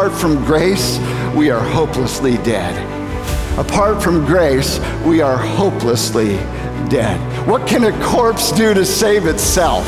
apart from grace, we are hopelessly dead. Apart from grace, we are hopelessly dead. What can a corpse do to save itself?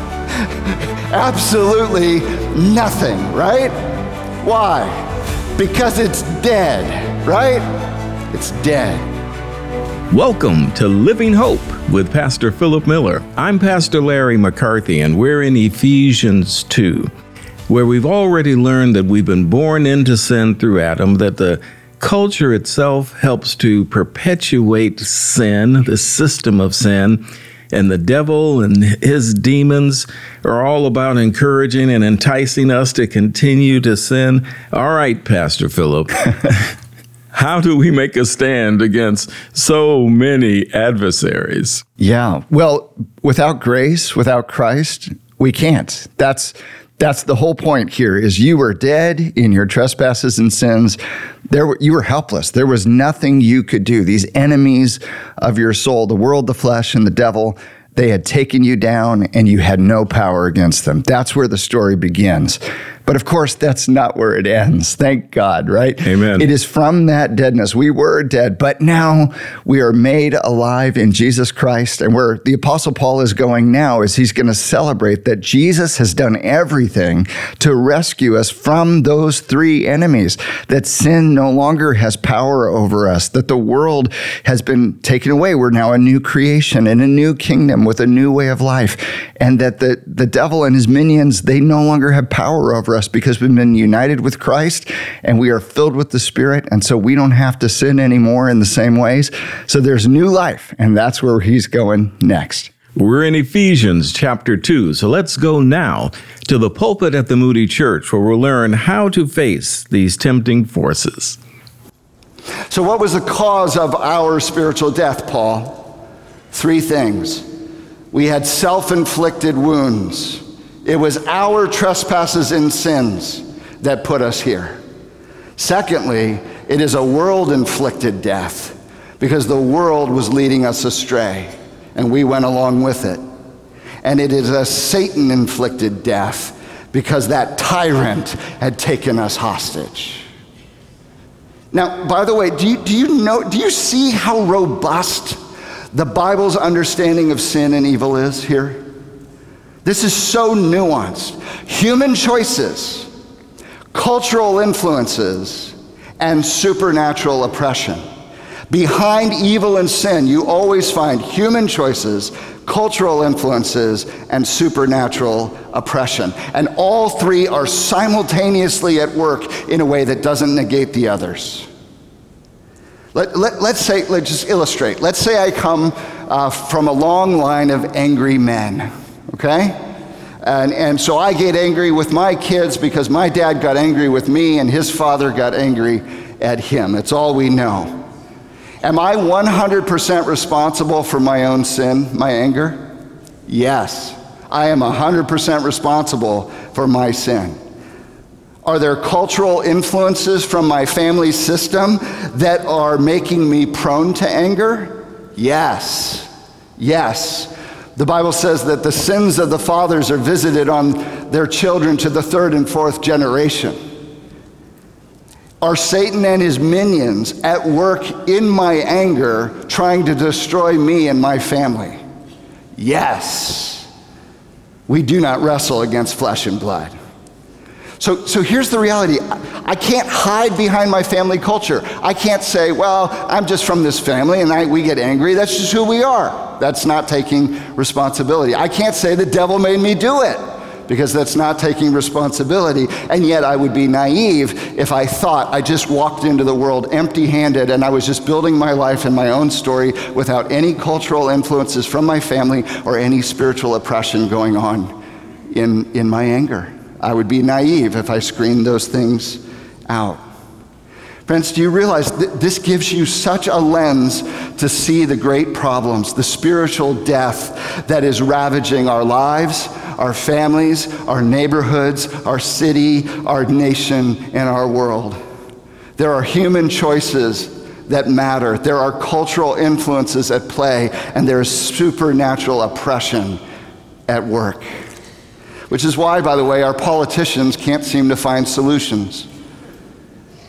Absolutely nothing, right? Why? Because it's dead, right? It's dead. Welcome to Living Hope with Pastor Philip Miller. I'm Pastor Larry McCarthy, and we're in Ephesians 2, where we've already learned that we've been born into sin through Adam, that the culture itself helps to perpetuate sin, the system of sin, and the devil and his demons are all about encouraging and enticing us to continue to sin. All right, Pastor Philip, how do we make a stand against so many adversaries? Yeah, well, without grace, without Christ, we can't. That's the whole point here, is you were dead in your trespasses and sins. You were helpless. There was nothing you could do. These enemies of your soul, the world, the flesh, and the devil, they had taken you down and you had no power against them. That's where the story begins. But of course, that's not where it ends. Thank God, right? Amen. It is from that deadness. We were dead, but now we are made alive in Jesus Christ. And where the Apostle Paul is going now is he's going to celebrate that Jesus has done everything to rescue us from those three enemies, that sin no longer has power over us, that the world has been taken away. We're now a new creation in a new kingdom with a new way of life. And that the devil and his minions, they no longer have power over us because we've been united with Christ and we are filled with the Spirit. And so we don't have to sin anymore in the same ways. So there's new life, and that's where he's going next. We're in Ephesians chapter 2, so let's go now to the pulpit at the Moody Church, where we'll learn how to face these tempting forces. So what was the cause of our spiritual death, Paul? Three things. We had self-inflicted wounds. It was our trespasses and sins that put us here. Secondly, it is a world-inflicted death because the world was leading us astray and we went along with it. And it is a Satan-inflicted death because that tyrant had taken us hostage. Now, by the way, do you see how robust the Bible's understanding of sin and evil is here? This is so nuanced. Human choices, cultural influences, and supernatural oppression. Behind evil and sin, you always find human choices, cultural influences, and supernatural oppression. And all three are simultaneously at work in a way that doesn't negate the others. Let's just illustrate. Let's say I come from a long line of angry men, okay? And so I get angry with my kids because my dad got angry with me and his father got angry at him. It's all we know. Am I 100% responsible for my own sin, my anger? Yes, I am 100% responsible for my sin. Are there cultural influences from my family system that are making me prone to anger? Yes. Yes. The Bible says that the sins of the fathers are visited on their children to the third and fourth generation. Are Satan and his minions at work in my anger trying to destroy me and my family? Yes. We do not wrestle against flesh and blood. So here's the reality. I can't hide behind my family culture. I can't say, well, I'm just from this family and we get angry. That's just who we are. That's not taking responsibility. I can't say the devil made me do it because that's not taking responsibility. And yet I would be naive if I thought I just walked into the world empty-handed and I was just building my life and my own story without any cultural influences from my family or any spiritual oppression going on in my anger. I would be naive if I screened those things out. Friends, do you realize this gives you such a lens to see the great problems, the spiritual death that is ravaging our lives, our families, our neighborhoods, our city, our nation, and our world. There are human choices that matter. There are cultural influences at play, and there is supernatural oppression at work. Which is why, by the way, our politicians can't seem to find solutions.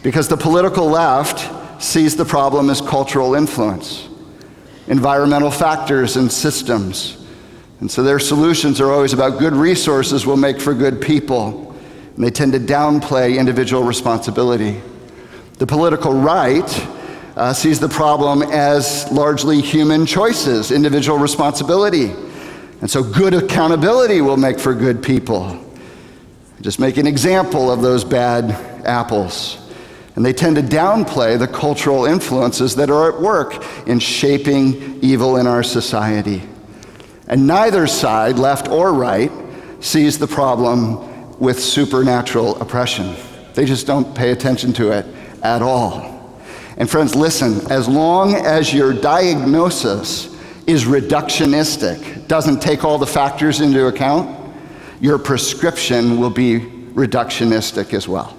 Because the political left sees the problem as cultural influence, environmental factors and systems. And so their solutions are always about good resources will make for good people. And they tend to downplay individual responsibility. The political right sees the problem as largely human choices, individual responsibility. And so good accountability will make for good people. Just make an example of those bad apples. And they tend to downplay the cultural influences that are at work in shaping evil in our society. And neither side, left or right, sees the problem with supernatural oppression. They just don't pay attention to it at all. And friends, listen, as long as your diagnosis is reductionistic, doesn't take all the factors into account, your prescription will be reductionistic as well.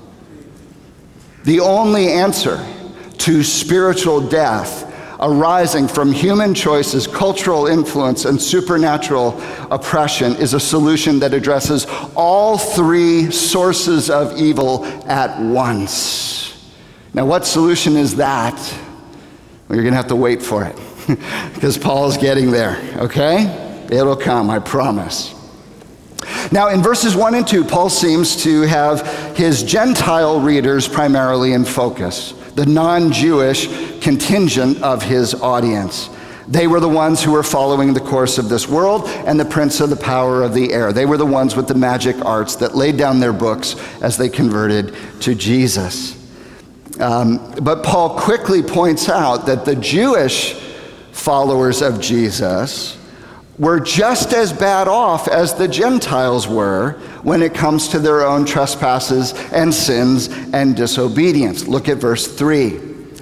The only answer to spiritual death arising from human choices, cultural influence, and supernatural oppression is a solution that addresses all three sources of evil at once. Now, what solution is that? Well, you're going to have to wait for it because Paul's getting there, okay? It'll come, I promise. Now, in verses 1 and 2, Paul seems to have his Gentile readers primarily in focus, the non-Jewish contingent of his audience. They were the ones who were following the course of this world and the prince of the power of the air. They were the ones with the magic arts that laid down their books as they converted to Jesus. But Paul quickly points out that the Jewish followers of Jesus were just as bad off as the Gentiles were when it comes to their own trespasses and sins and disobedience. Look at verse 3.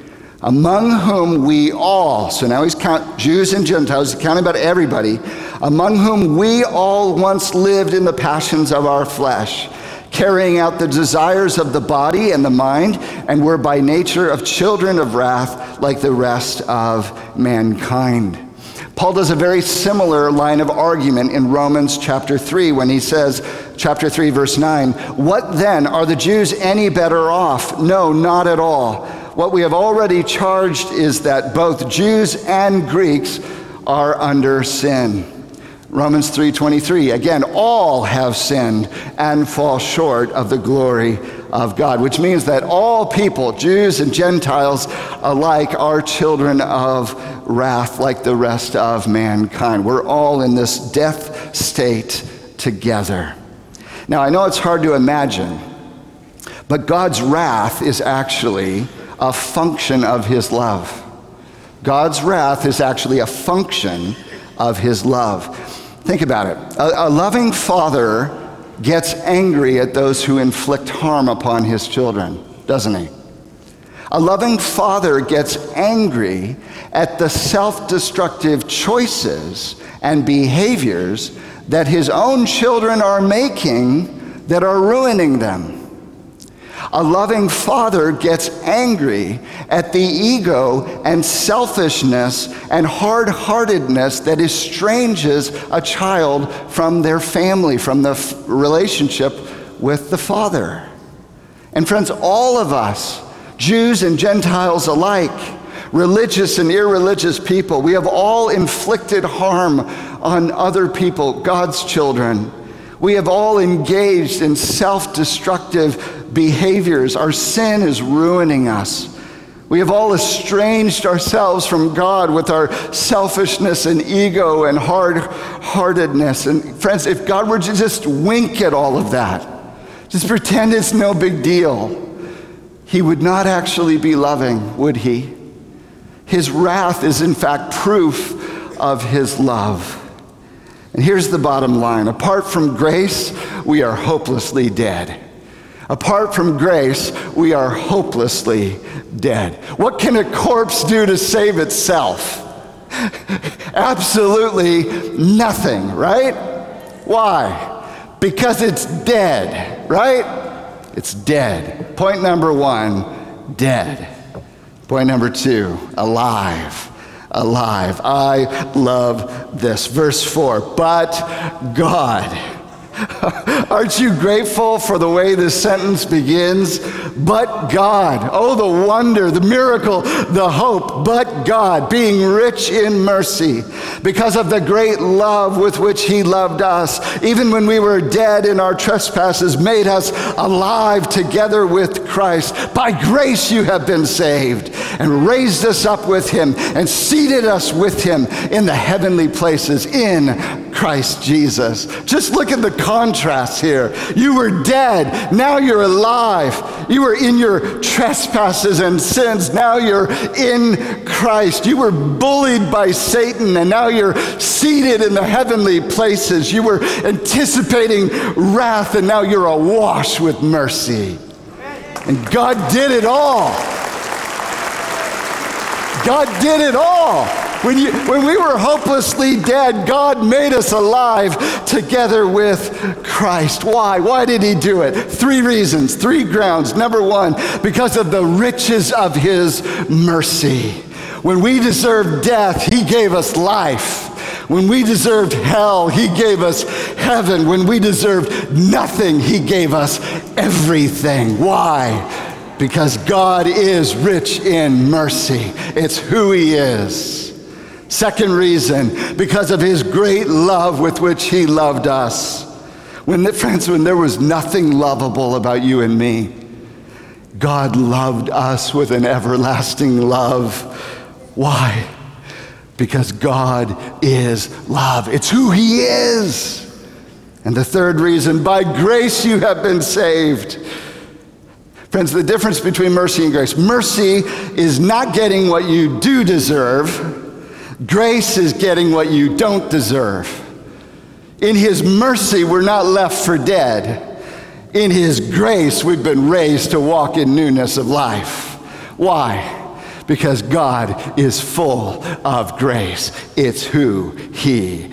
Among whom we all, so now he's counting Jews and Gentiles, he's counting about everybody, among whom we all once lived in the passions of our flesh, carrying out the desires of the body and the mind, and were by nature of children of wrath like the rest of mankind. Paul does a very similar line of argument in Romans chapter 3 when he says, chapter 3, verse 9, "What then? Are the Jews any better off? No, not at all. What we have already charged is that both Jews and Greeks are under sin." Romans 3:23, again, all have sinned and fall short of the glory of God, which means that all people, Jews and Gentiles alike, are children of wrath like the rest of mankind. We're all in this death state together. Now, I know it's hard to imagine, but God's wrath is actually a function of his love. God's wrath is actually a function of his love. Think about it. A loving father gets angry at those who inflict harm upon his children, doesn't he? A loving father gets angry at the self-destructive choices and behaviors that his own children are making that are ruining them. A loving father gets angry at the ego and selfishness and hard-heartedness that estranges a child from their family, from the relationship with the father. And friends, all of us, Jews and Gentiles alike, religious and irreligious people, we have all inflicted harm on other people, God's children. We have all engaged in self-destructive behaviors. Our sin is ruining us. We have all estranged ourselves from God with our selfishness and ego and hard-heartedness. And friends, if God were to just wink at all of that, just pretend it's no big deal, he would not actually be loving, would he? His wrath is in fact proof of his love. And here's the bottom line. Apart from grace, we are hopelessly dead. Apart from grace, we are hopelessly dead. What can a corpse do to save itself? Absolutely nothing, right? Why? Because it's dead, right? It's dead. Point number one, dead. Point number two, alive. Alive. I love this. Verse 4, but God. Aren't you grateful for the way this sentence begins? But God. Oh, the wonder, the miracle, the hope. But God, being rich in mercy, because of the great love with which he loved us, even when we were dead in our trespasses, made us alive together with Christ. By grace you have been saved, and raised us up with him, and seated us with him in the heavenly places in Christ Jesus. Just look at the contrast here. You were dead, now you're alive. You were in your trespasses and sins, now you're in Christ. You were bullied by Satan, and now you're seated in the heavenly places. You were anticipating wrath, and now you're awash with mercy. And God did it all. God did it all. When we were hopelessly dead, God made us alive together with Christ. Why? Why did he do it? 3 reasons, 3 grounds. Number 1, because of the riches of his mercy. When we deserved death, he gave us life. When we deserved hell, he gave us heaven. When we deserved nothing, he gave us everything. Why? Because God is rich in mercy. It's who he is. Second reason, because of his great love with which he loved us. Friends, when there was nothing lovable about you and me, God loved us with an everlasting love. Why? Because God is love. It's who he is. And the third reason, by grace you have been saved. Friends, the difference between mercy and grace. Mercy is not getting what you do deserve. Grace is getting what you don't deserve. In his mercy, we're not left for dead. In his grace, we've been raised to walk in newness of life. Why? Because God is full of grace. It's who he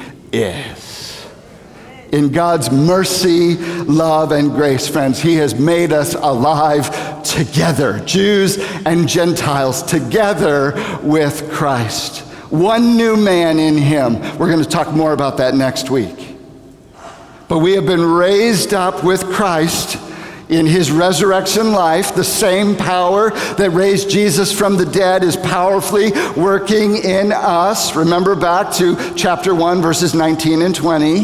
is. In God's mercy, love, and grace, friends, he has made us alive together, Jews and Gentiles, together with Christ. One new man in him. We're going to talk more about that next week. But we have been raised up with Christ in his resurrection life. The same power that raised Jesus from the dead is powerfully working in us. Remember back to chapter 1, verses 19 and 20.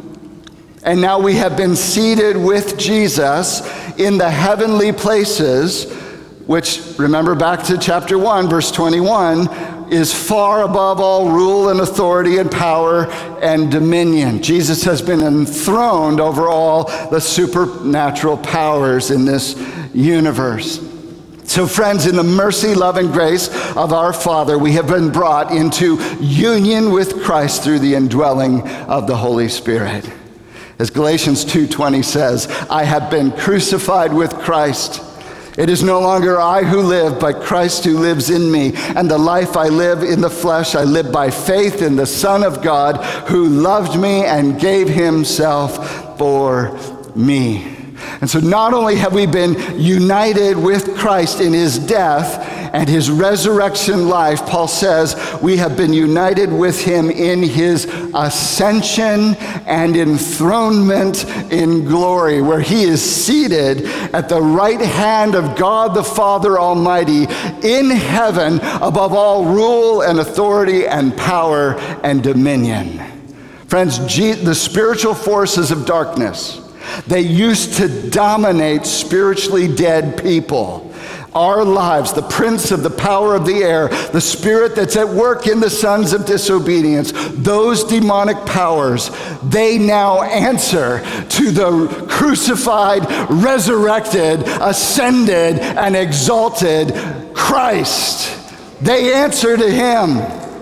And now we have been seated with Jesus in the heavenly places, which, remember back to chapter 1, verse 21, is far above all rule and authority and power and dominion. Jesus has been enthroned over all the supernatural powers in this universe. So friends, in the mercy, love, and grace of our Father, we have been brought into union with Christ through the indwelling of the Holy Spirit. As Galatians 2:20 says, I have been crucified with Christ. It is no longer I who live, but Christ who lives in me. And the life I live in the flesh, I live by faith in the Son of God, who loved me and gave himself for me. And so not only have we been united with Christ in his death and his resurrection life, Paul says we have been united with him in his ascension and enthronement in glory, where he is seated at the right hand of God the Father Almighty in heaven, above all rule and authority and power and dominion. Friends, the spiritual forces of darkness, they used to dominate spiritually dead people. Our lives, the prince of the power of the air, the spirit that's at work in the sons of disobedience, those demonic powers, they now answer to the crucified, resurrected, ascended, and exalted Christ. They answer to him.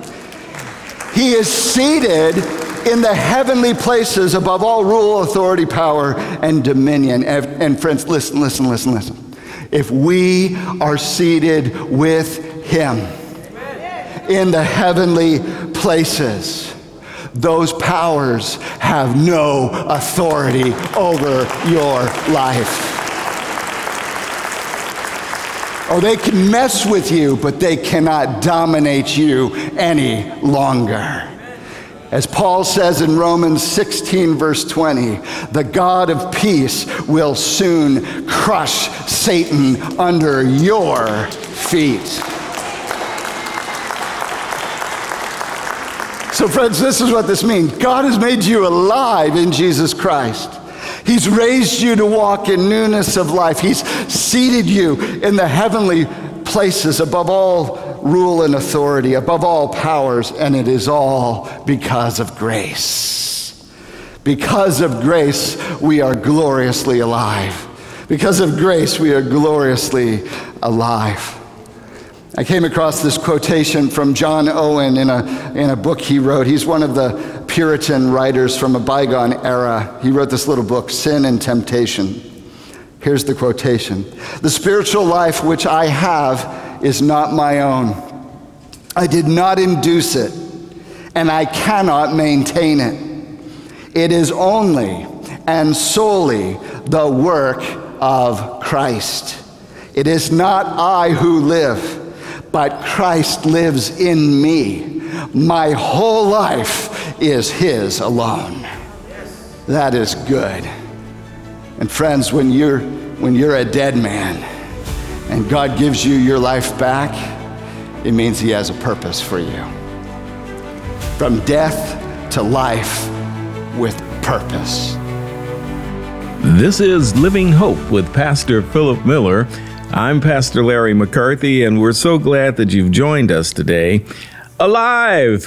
He is seated in the heavenly places above all rule, authority, power, and dominion. And friends, listen. If we are seated with him in the heavenly places, those powers have no authority over your life. Or they can mess with you, but they cannot dominate you any longer. As Paul says in Romans 16, verse 20, the God of peace will soon crush Satan under your feet. So friends, this is what this means. God has made you alive in Jesus Christ. He's raised you to walk in newness of life. He's seated you in the heavenly places above all rule and authority, above all powers, and it is all because of grace. Because of grace, we are gloriously alive. Because of grace, we are gloriously alive. I came across this quotation from John Owen in a book he wrote. He's one of the Puritan writers from a bygone era. He wrote this little book, Sin and Temptation. Here's the quotation. The spiritual life which I have is not my own. I did not induce it, and I cannot maintain it. It is only and solely the work of Christ. It is not I who live, but Christ lives in me. My whole life is his alone. That is good. And friends, when you're a dead man and God gives you your life back, it means he has a purpose for you. From death to life with purpose. This is Living Hope with Pastor Philip Miller. I'm Pastor Larry McCarthy, and we're so glad that you've joined us today. Alive!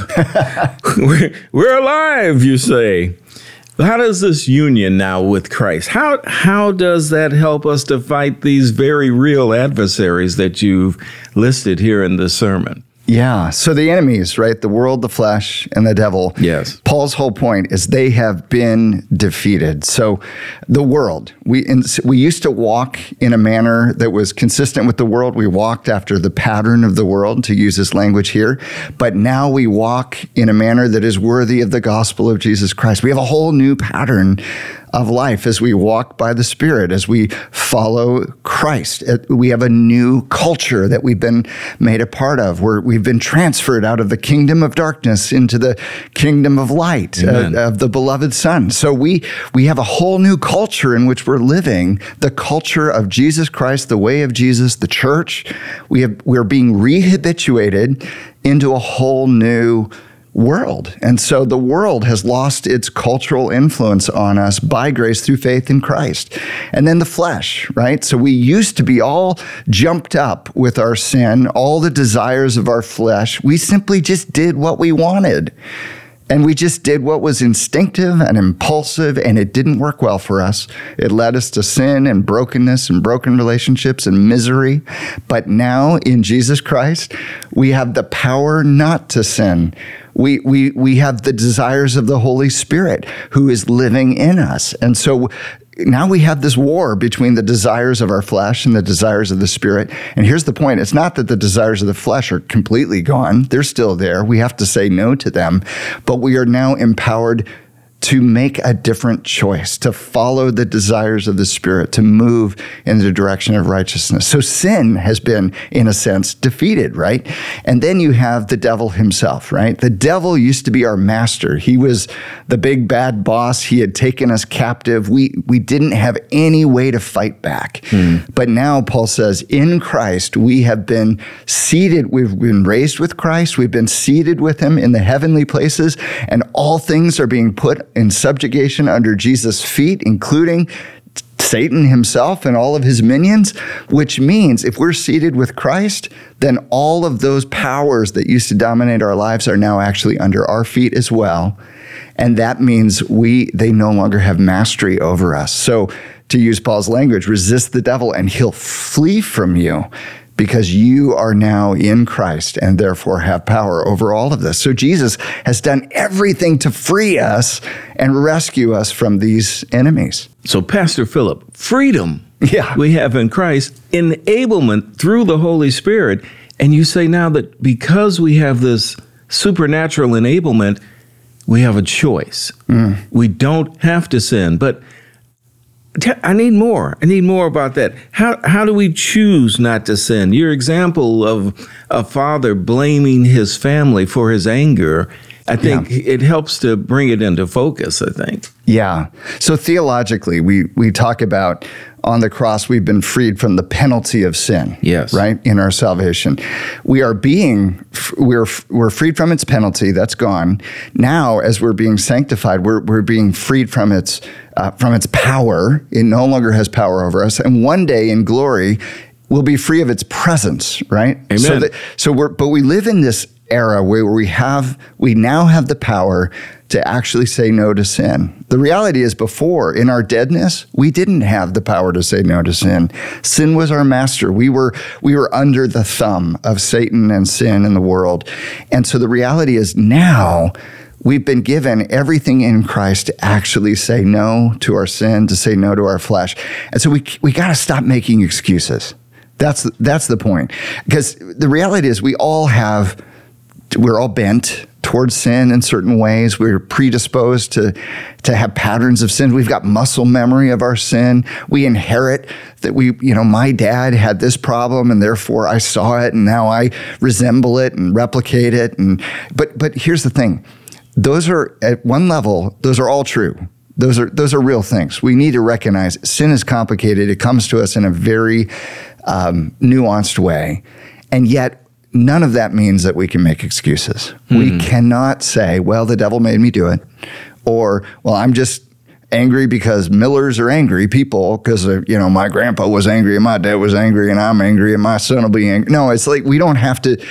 We're alive, you say. How does this union now with Christ, how does that help us to fight these very real adversaries that you've listed here in this sermon? Yeah. So the enemies, right? The world, the flesh, and the devil. Yes. Paul's whole point is they have been defeated. So the world, we used to walk in a manner that was consistent with the world. We walked after the pattern of the world, to use this language here. But now we walk in a manner that is worthy of the gospel of Jesus Christ. We have a whole new pattern of life as we walk by the Spirit, as we follow Christ. We have a new culture that we've been made a part of, where we've been transferred out of the kingdom of darkness into the kingdom of light, of the beloved Son. So we have a whole new culture in which we're living, the culture of Jesus Christ, the way of Jesus, the church. We're being rehabituated into a whole new world. And so the world has lost its cultural influence on us by grace through faith in Christ. And then the flesh, right? So we used to be all jumped up with our sin, all the desires of our flesh. We simply just did what we wanted. And we just did what was instinctive and impulsive, and it didn't work well for us. It led us to sin and brokenness and broken relationships and misery. But now in Jesus Christ, we have the power not to sin. We have the desires of the Holy Spirit who is living in us. And so now we have this war between the desires of our flesh and the desires of the Spirit. And here's the point. It's not that the desires of the flesh are completely gone. They're still there. We have to say no to them. But we are now empowered to make a different choice, to follow the desires of the Spirit, to move in the direction of righteousness. So sin has been, in a sense, defeated, right? And then you have the devil himself, right? The devil used to be our master. He was the big bad boss. He had taken us captive. We didn't have any way to fight back. But now Paul says, in Christ, we have been seated. We've been raised with Christ. We've been seated with him in the heavenly places, and all things are being put in subjugation under Jesus' feet, including Satan himself and all of his minions, which means if we're seated with Christ, then all of those powers that used to dominate our lives are now actually under our feet as well. And that means they no longer have mastery over us. So to use Paul's language, resist the devil and he'll flee from you, because you are now in Christ and therefore have power over all of this. So Jesus has done everything to free us and rescue us from these enemies. So Pastor Philip, freedom Yeah. we have in Christ, enablement through the Holy Spirit. And you say now that because we have this supernatural enablement, we have a choice. We don't have to sin. But I need more. I need more about that. How do we choose not to sin? Your example of a father blaming his family for his anger I think it helps to bring it into focus, I think. Yeah. So theologically, we talk about on the cross, we've been freed from the penalty of sin. Yes. Right? In our salvation. We're freed from its penalty. That's gone. Now, as we're being sanctified, we're being freed from its power. It no longer has power over us. And one day in glory, we'll be free of its presence, right? Amen. But we live in this era where we now have the power to actually say no to sin. The reality is, before, in our deadness, we didn't have the power to say no to sin. Sin was our master. We were under the thumb of Satan and sin in the world. And so the reality is, now we've been given everything in Christ to actually say no to our sin, to say no to our flesh. And so we got to stop making excuses. That's the point. Because the reality is, we're all bent towards sin in certain ways. We're predisposed to have patterns of sin. We've got muscle memory of our sin. We inherit that my dad had this problem and therefore I saw it and now I resemble it and replicate it. But here's the thing. Those are, at one level, those are all true. Those are real things. We need to recognize sin is complicated. It comes to us in a very nuanced way. And yet, none of that means that we can make excuses. We cannot say, well, the devil made me do it. Or, well, I'm just angry because Millers are angry people because, my grandpa was angry and my dad was angry and I'm angry and my son will be angry. No, it's like we don't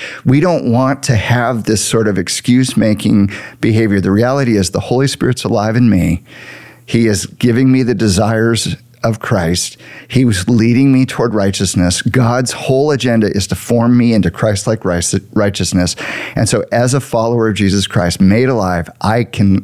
want to have this sort of excuse-making behavior. The reality is the Holy Spirit's alive in me. He is giving me the desires of Christ. He was leading me toward righteousness. God's whole agenda is to form me into Christ-like righteousness. And so as a follower of Jesus Christ, made alive, I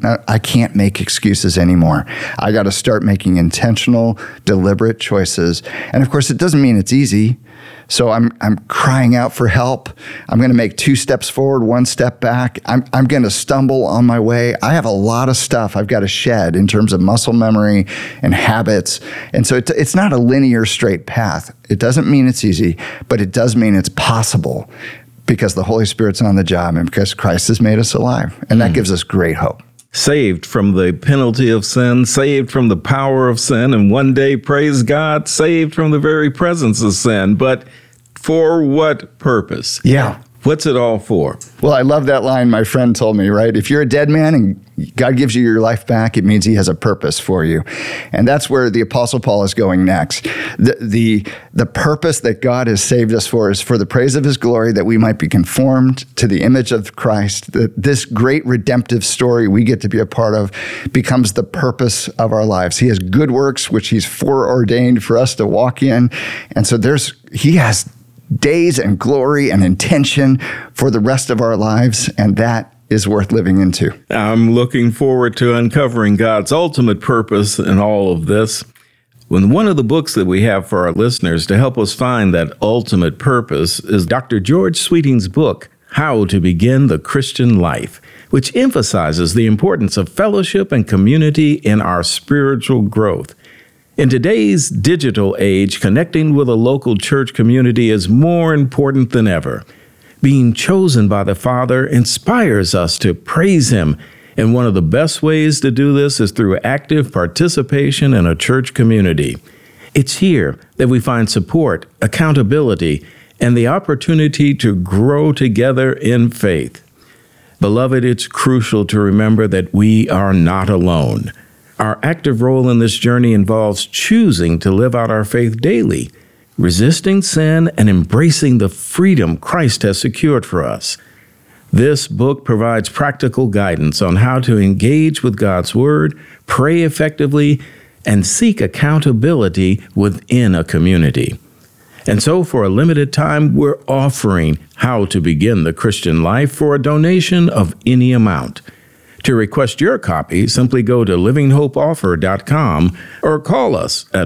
can't make excuses anymore. I got to start making intentional, deliberate choices. And of course, it doesn't mean it's easy. So I'm crying out for help. I'm going to make 2 steps forward, 1 step back. I'm going to stumble on my way. I have a lot of stuff I've got to shed in terms of muscle memory and habits. And so it's not a linear, straight path. It doesn't mean it's easy, but it does mean it's possible because the Holy Spirit's on the job and because Christ has made us alive. And that gives us great hope. Saved from the penalty of sin, saved from the power of sin, and one day, praise God, saved from the very presence of sin. But for what purpose? Yeah. What's it all for? Well, I love that line my friend told me, right? If you're a dead man and God gives you your life back, it means he has a purpose for you. And that's where the Apostle Paul is going next. The purpose that God has saved us for is for the praise of his glory, that we might be conformed to the image of Christ. This great redemptive story we get to be a part of becomes the purpose of our lives. He has good works, which he's foreordained for us to walk in. And so he has days and glory and intention for the rest of our lives, and that is worth living into. I'm looking forward to uncovering God's ultimate purpose in all of this. One of the books that we have for our listeners to help us find that ultimate purpose is Dr. George Sweeting's book, How to Begin the Christian Life, which emphasizes the importance of fellowship and community in our spiritual growth. In today's digital age, connecting with a local church community is more important than ever. Being chosen by the Father inspires us to praise him, and one of the best ways to do this is through active participation in a church community. It's here that we find support, accountability, and the opportunity to grow together in faith. Beloved, it's crucial to remember that we are not alone. Our active role in this journey involves choosing to live out our faith daily, resisting sin, and embracing the freedom Christ has secured for us. This book provides practical guidance on how to engage with God's Word, pray effectively, and seek accountability within a community. And so, for a limited time, we're offering How to Begin the Christian Life for a donation of any amount. To request your copy, simply go to livinghopeoffer.com or call us at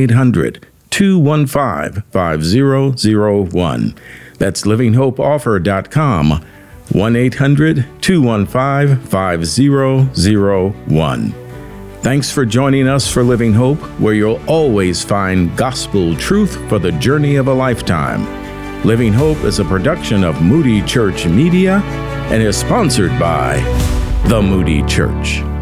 1-800-215-5001. That's livinghopeoffer.com, 1-800-215-5001. Thanks for joining us for Living Hope, where you'll always find gospel truth for the journey of a lifetime. Living Hope is a production of Moody Church Media and is sponsored by The Moody Church.